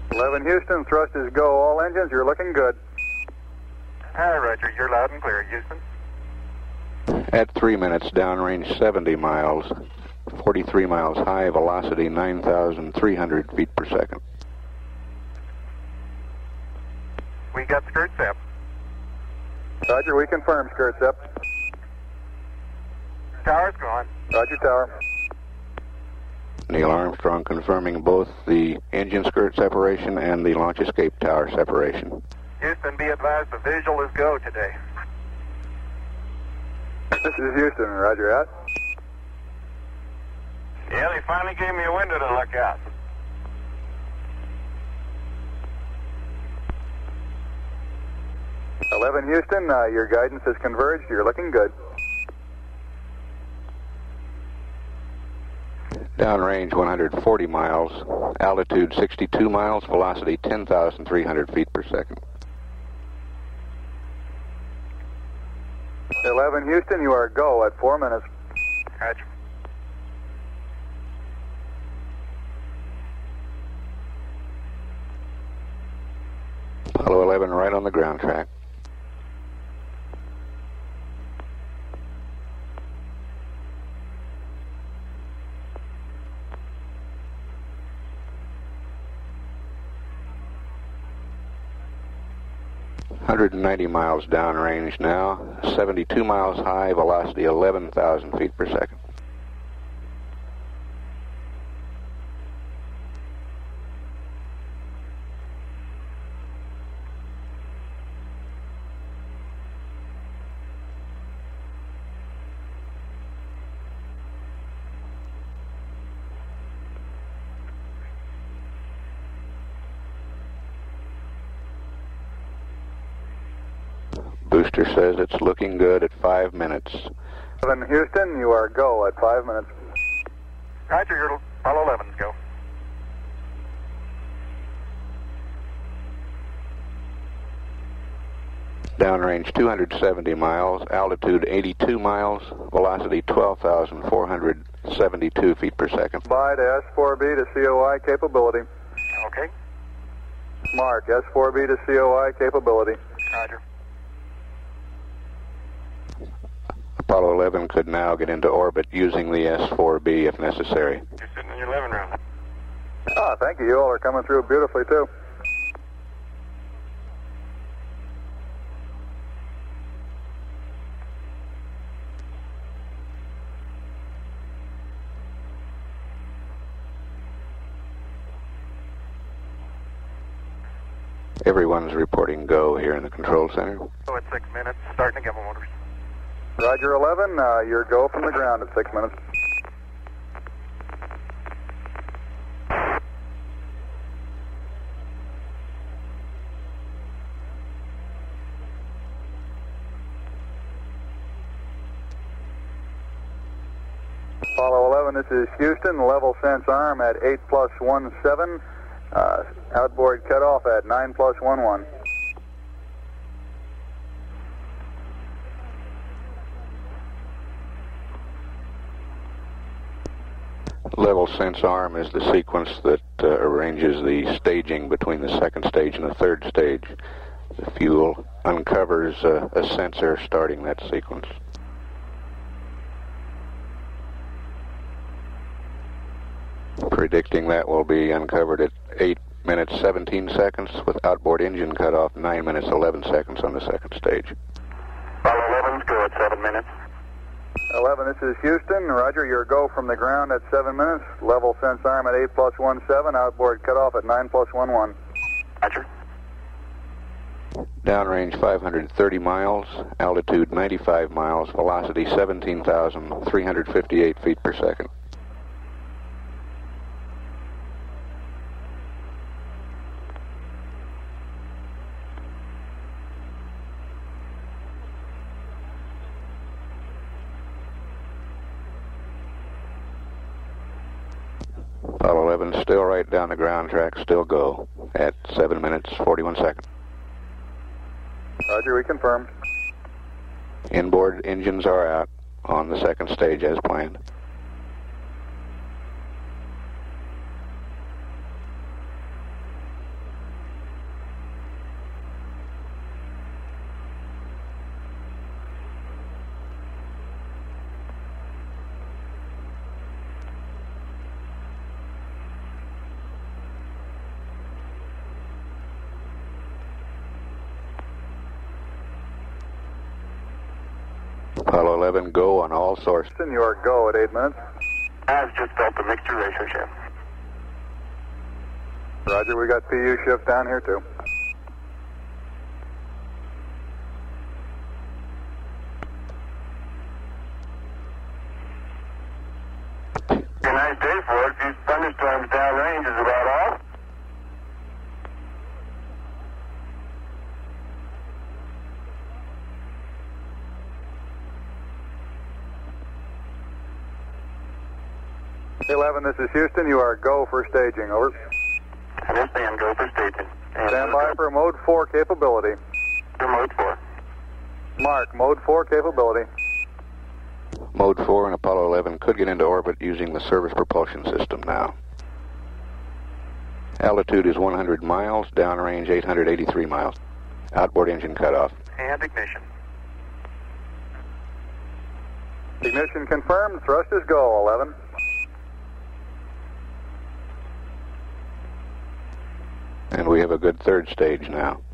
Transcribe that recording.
11 Houston, thrust is go. All engines, you're looking good. Hi, Roger. You're loud and clear, Houston. At 3 minutes, downrange 70 miles, 43 miles high, velocity 9,300 feet per second. We got skirt SEP. Roger, we confirm skirt SEP. Tower's gone. Roger, tower. Neil Armstrong confirming both the engine skirt separation and the launch escape tower separation. Houston, be advised the visual is go today. This is Houston, roger out. Yeah, they finally gave me a window to look out. "11 Houston, your guidance has converged. You're looking good." Downrange 140 miles, altitude 62 miles, velocity 10,300 feet per second. 11 Houston, you are go at 4 minutes. Roger. Apollo 11 right on the ground track. "190 miles downrange now, 72 miles high, velocity 11,000 feet per second. Booster says it's looking good at 5 minutes. 11 Houston, you are go at 5 minutes. Roger, your Apollo 11's go. Downrange 270 miles, altitude 82 miles, velocity 12,472 feet per second. By to S4B to COI capability. Okay. Mark, S4B to COI capability. Roger. Apollo 11 could now get into orbit using the S4B if necessary. You're sitting in your living room. Ah, thank you. You all are coming through beautifully, too. Everyone's reporting go here in the control center. So at 6 minutes, starting to get my motors. Roger 11, your go from the ground at 6 minutes. Apollo 11, this is Houston, level sense arm at 8+17, outboard cutoff at 9+11. Level sense arm is the sequence that arranges the staging between the second stage and the third stage. The fuel uncovers a sensor starting that sequence. Predicting that will be uncovered at 8 minutes 17 seconds with outboard engine cutoff 9 minutes 11 seconds on the second stage. Apollo 11's go at 7 minutes. 11, this is Houston. Roger, your go from the ground at 7 minutes. Level sense arm at 8+17, outboard cutoff at 9+11. Roger. Downrange 530 miles, altitude 95 miles, velocity 17,358 feet per second. Apollo 11 still right down the ground track, still go at 7 minutes 41 seconds. Roger, we confirm. Inboard engines are out on the second stage as planned. Apollo 11, go on all sources. Houston, you are go at 8 minutes. I've just built the mixture ratio shift. Roger, we got PU shift down here too. A nice day for it. A few thunderstorms downrange is about all. .11, this is Houston. You are go for staging. Over. Understand, go for staging. Stand by for mode 4 capability. For mode 4. Mark, mode 4 capability. Mode 4 and Apollo 11 could get into orbit using the service propulsion system now. Altitude is 100 miles, downrange 883 miles. Outboard engine cutoff. And ignition. Ignition confirmed. Thrust is go, 11. And we have a good third stage now.